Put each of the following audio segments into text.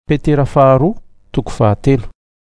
Petera faharoa toko fahatelo.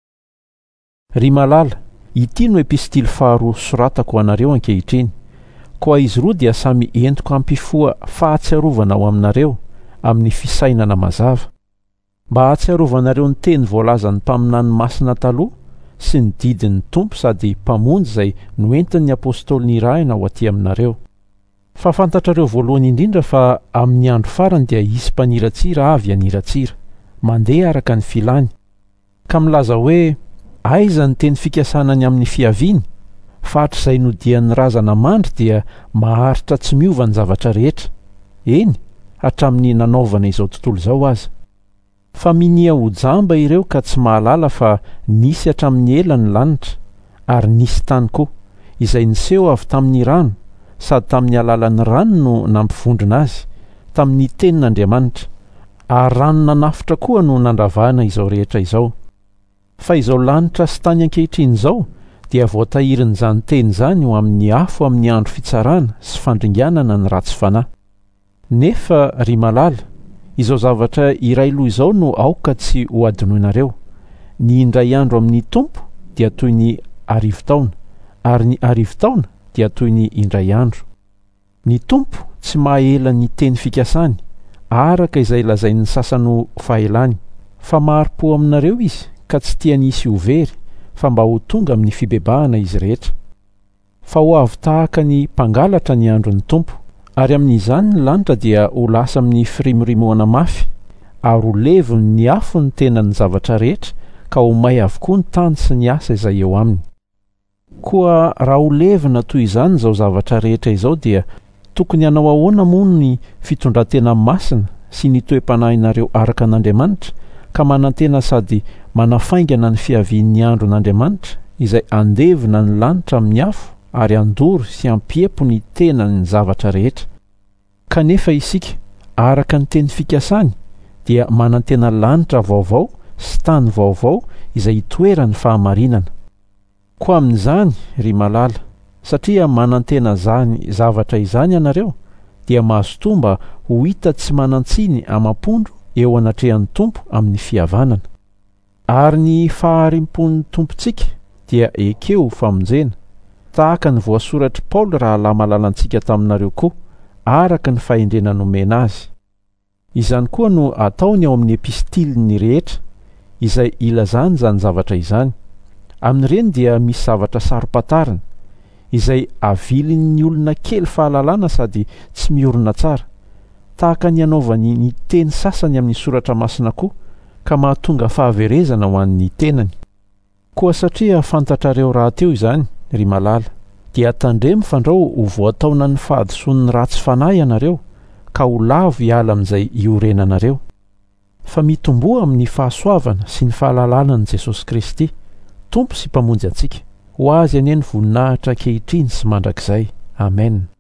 Ry malala, ity no epistily faharoa soratako anareo ankehitriny. Koa izy roa dia samy entiko ampifoa fahatsiarovana ao aminareo amin'ny fisainana mazava, mba hahatsiarovanareo ny teny voalazan'ny mpaminany masina taloha sy ny didin'ny Tompo sady mpamonjy izay noentin'ny apôstôly nirahina ao aty aminareo. Fa fantatrareo voalohany indrindra fa amin'ny andro farany dia hisy mpaniratsira avy anirantsira, mandeha araka ny filany, ka milaza hoe aiza ny teny fikasanany amin'ny fiaviany, fa hatr'izay nodian'ny razana mandry dia maharitra tsy miova ny zavatra rehetra, eny hatramin'ny nanaovana izao tontolo izao aza. Fa minia ho jamba ireo ka tsy mahalala fa nisy hatramin'ny ela ny lanitra, ary nisy tany koa, izay niseho avy tamin'ny rano, sady tamin'ny alalan'ny rano no nampivondrona azy, tamin'ny tenin'Andriamanitra, ary rano nanafitra koa no nandravahana izao rehetra izao. Fa izao lanitra sy tany ankehitriny izao dia voatahirin'izany teny izany ho amin'ny afo amin'ny andro fitsarana sy fandringanana ny ratsy fanahy. Nefa ry malala, izao zavatra iray loha izao no aoka tsy ho adinoinareo: ny indray andro amin'ny Tompo dia toy ny arivo taona, ary ny arivo taona dia toy ny indray andro. Ny Tompo tsy mahela ny teny fikasany, araka izay lazain'ny sasany ho fahelany, fa mahari-po aminareo izy ka tsy tiany hisy ho very, fa mba ho tonga amin'ny fibebahana izy rehetra. Fa ho avy tahaka ny mpangalatra ny andron'ny Tompo, ary amin'izany ny lanitra dia ho lasa amin'ny firimorimoana mafy, ary ho levony ny afo ny tenan'ny zavatra rehetra, ka ho may avokoa ny tany sy ny asa izay eo aminy. Koa raha ho levina toy izany izao zavatra rehetra izao dia tokony hanao ahoana moa ny fitondrantena masina sy ny toe-panahinareo araka an'Andriamanitra, ka manantena sady manafaingana ny fiavian'ny andron'Andriamanitra izay andevina ny lanitra amin'ny afo ary andoro sy ampiempo ny tenany zavatra rehetra. Kanefa isika, araka ny teny fikasany, dia manantena lanitra vaovao sy tany vaovao izay hitoeran'ny fahamarinana. Koa amin'izany, ry malala, satria manantena zany zavatra izany ianareo, dia mahazo tomba ho hita tsy manantsiny amam-pondro eo anatrehan'ny Tompo amin'ny fihavanana. Ary ny faharimpon'ny tompontsika dia ekeo famonjena, tahaka ny voasoratry Paoly raha lalantsika taminareo koa, araka ny fahendrena nomena azy. Izany koa no ataony ao amin'ny epistiliny rehetra izay ilazany zany zavatra izany. Amin'ireny dia misy zavatra sarom-patarina izay avilin'ny olona kely fahalalana sady tsy miorina tsara, tahaka ny anaovany ny teny sasany amin'ny soratra masina koa, ka mahatonga fahaverezana ho an'ny tenany. Koa satria fantatrareo raha teo izany, ry malala, dia tandremo fandrao ho voataona ny fahadisoan'ny ratsy fanahy ianareo, ka ho lavo hiala amin'izay iorenanareo. Fa mitomboa amin'ny fahasoavana sy ny fahalalanan'i Jesosy Kristy, Tompo sy mpamonjy antsika. Ho azy anie ny voninahitra ankehitriny sy mandrakizay. Amen.